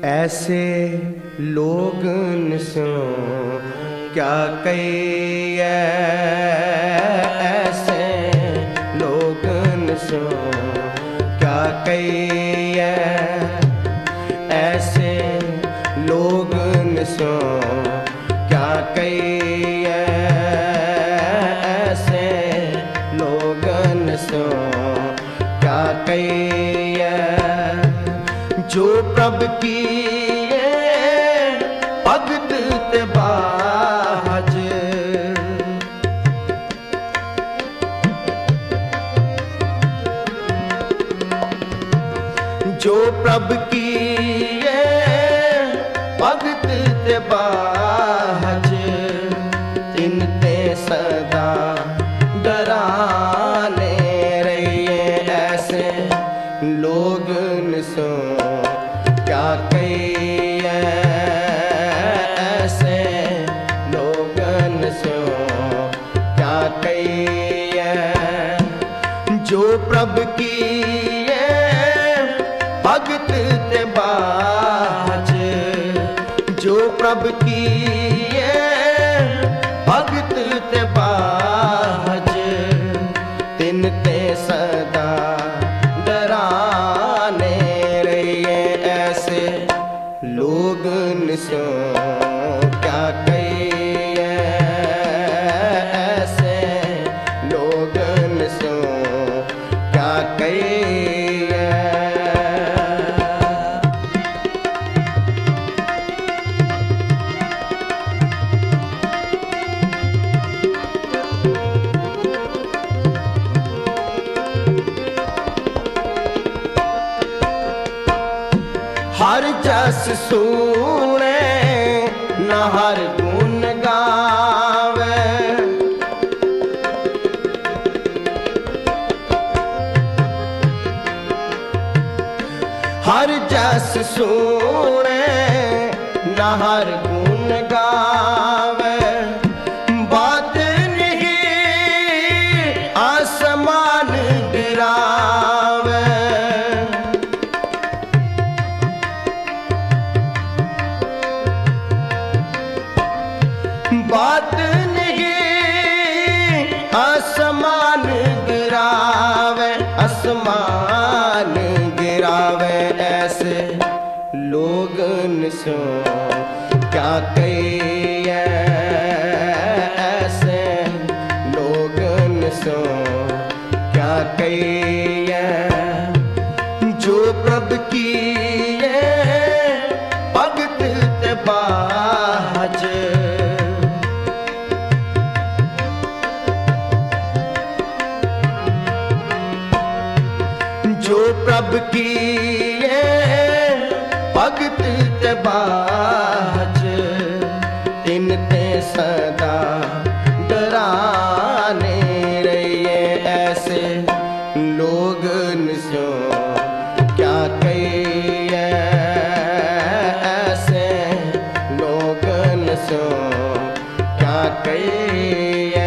ऐसे लोगन सो क्या कहिए, ऐसे लोगन सो क्या कहिए, ऐसे लोगन सो क्या कहिए, ऐसे लोगन सो क्या कहिए। जो प्रभु की भगत ते बाज, जो प्रभु की भगत ते बाज, तिन ते सदा डराने रहिए। ऐसे लोगन सो क्या कहिए, ऐसे लोगन सो क्या कहिए। जो प्रभु की भगत ते बाज, जो प्रभु की भगत ते बाज, तिन ते सदा डराने रहिए। ऐसे लोगन सो क्या कहिए, ऐसे लोगन सो क्या कहिए। हर जस सुने न हर गुण गावे, हर जस सुने न हर गुण गावे। बात नहीं आसमान गिरावे, बात नहीं आसमान गिरावे, आसमान गिरावे। ऐसे लोगन सो क्या कहिए, ऐसे लोगन सो क्या कहिए। जो प्रभु की भगत ते बाज, जो प्रभु की भगत ते बाज, तिन ते सदा डराने रहिए। ऐसे लोगन सो क्या कहिए, ऐसे लोगन सो क्या कहिए।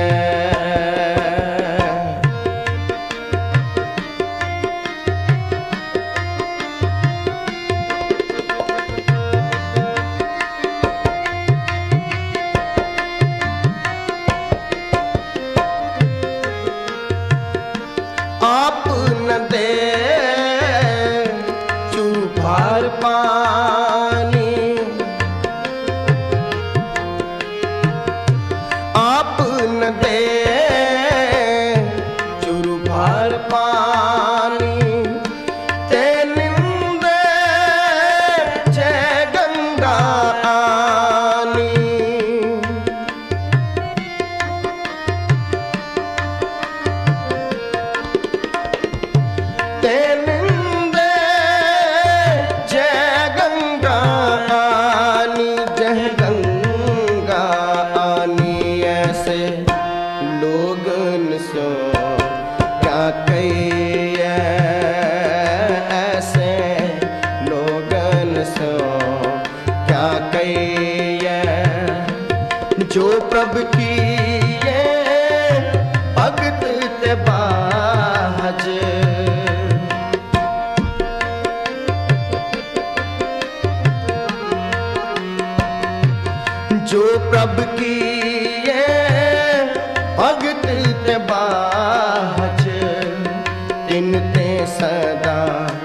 आप न दे चूभार पानी, आप न दे चूभार पानी। ते निंदे जय गंगा आनी, ते निंदे जय गंगा आनी, जय गंगा आनी। ऐसे लोगन सो क्या कहिए, ऐसे लोगन सो क्या कहिए। जो प्रभु की भगत ते बाज, जो प्रभु की ये भगत ते बाज तिन ते सदा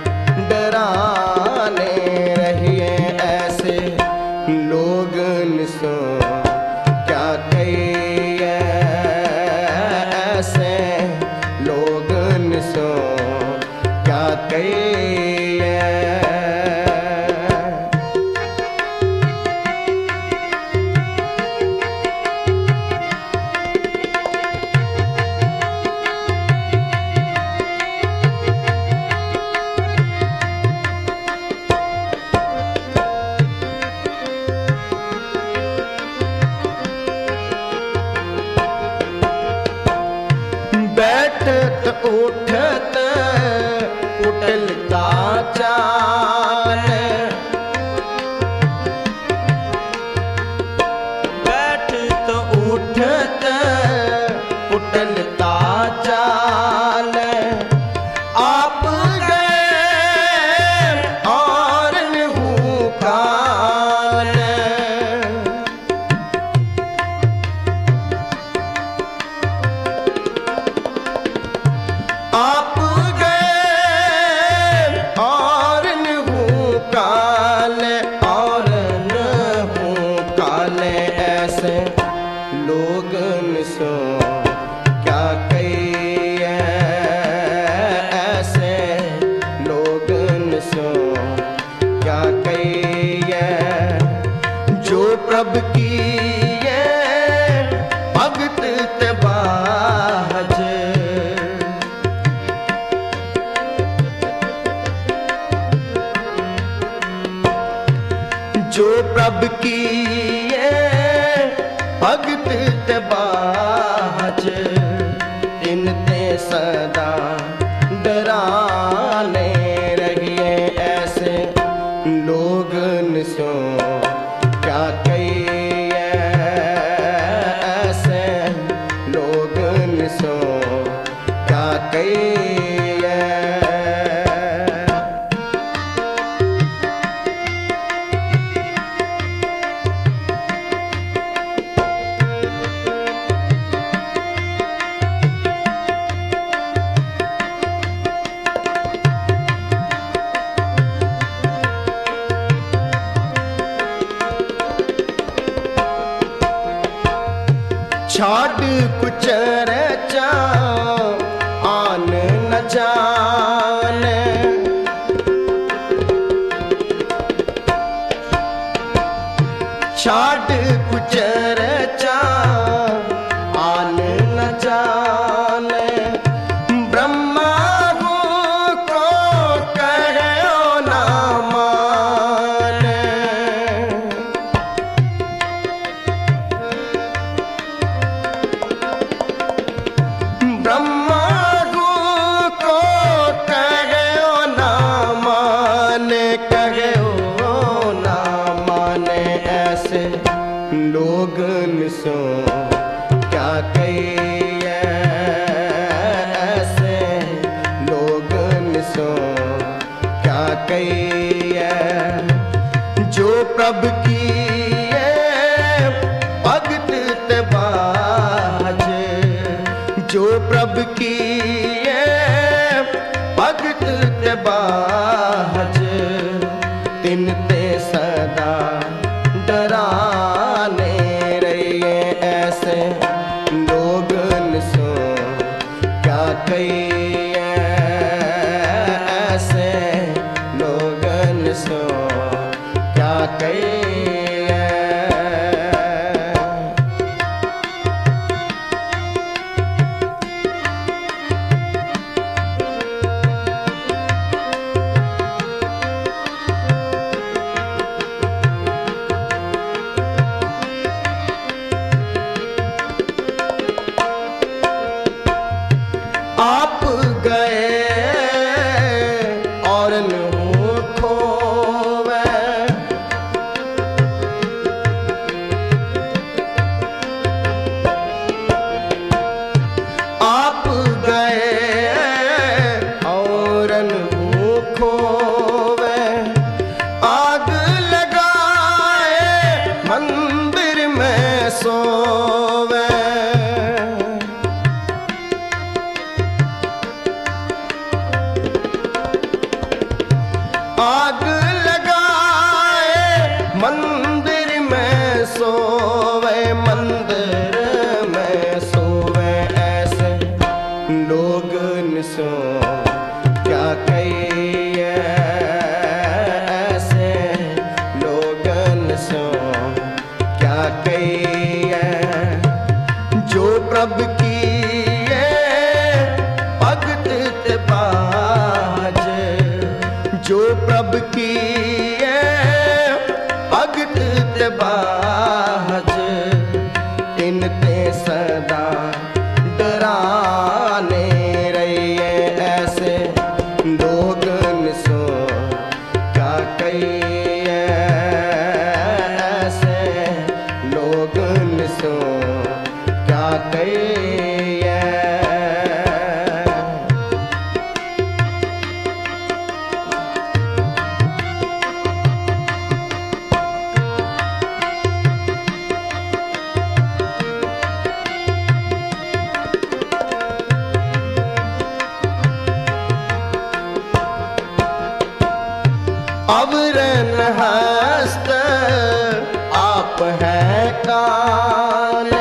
डराने रहिए ऐसे लोगन सो क्या कहिए ऐसे लोगन सो क्या कहिए बैठत उठत उठलता चाल बैठत उठत उठलता चाल आप गए और हूँ काल आप गए और न हूँ काल और न हूँ काल ऐसे लोगन सो क्या कहिए ऐसे लोगन सो क्या कहिए जो प्रभु की ये भगत ते बाज जो प्रभु की ये भगत ते बाज तिन ते सदा डराने रहिए ऐसे लोगन सो क्या कहिए ऐसे लोगन सो क्या कहिए छाड़ कुछ रचा आन न जाने छाड़ कुछ रचा आन न जाने ब्रह्मा को कहो ना माने ब्रह्मा को कहो ना माने कहो ना माने ऐसे लोगन सो क्या कहिए ऐसे लोगन सो क्या कहिए जो प्रभु की ये भगत ते बाज जो प्रभु की ये भगत ते बाज तिन ते सदा डराने रहिए ऐसे लोगन सो क्या कहिए ऐसे लोगन सो क्या कहिए आप गए और न खोवे सोवे आग लगाए मंदिर में सोवे मंदिर में सोवे ऐसे लोग निसो क्या कहिए ऐसे लोग निसो क्या कहिए जो प्रभु की भगत बाज जो प्रभु की भगत बाज इन ते सदा डराने रहिए ऐसे लोग निसो क्या कहिए ऐसे लोग निसो क्या कहिए अवरन हस्त आप है कान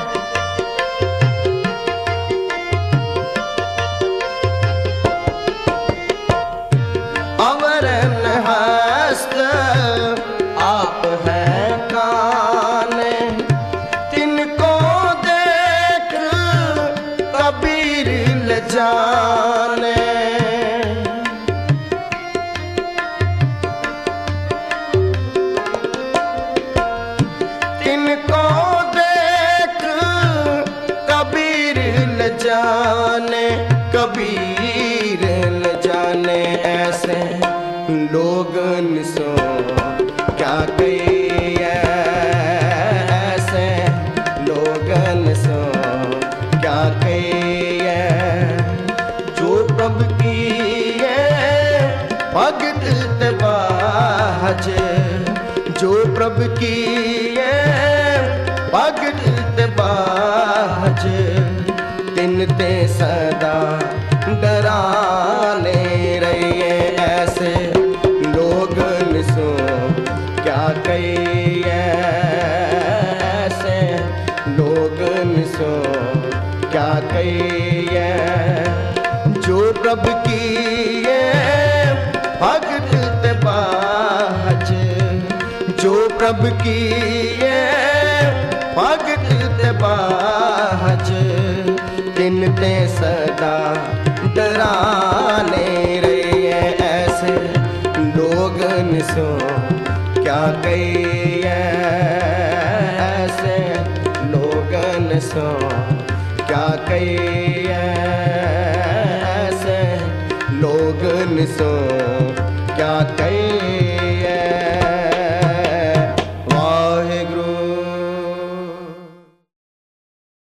अवरन हस्त आप है कान तिनको देख कबीर ल जाने तिनको देख कबीर ल जाने कबीर ल जाने ऐसे लोग निसो क्या कहिए ऐसे लोग निसो क्या कहिए जो प्रभु की भगत बाज जो प्रभु की भगत बाज तिन ते सदा डराने रहिए ऐसे लोग निसो क्या कहिए ऐसे लोग निसो क्या कहिए जो प्रभु की भगत बाज जो प्रभु की भगत बाज तिन ते सदा डराने रहिए ऐसे लोग निसो क्या कहिए ऐसे लोग निसो क्या कहिए ऐसे लोग निसो क्या कहिए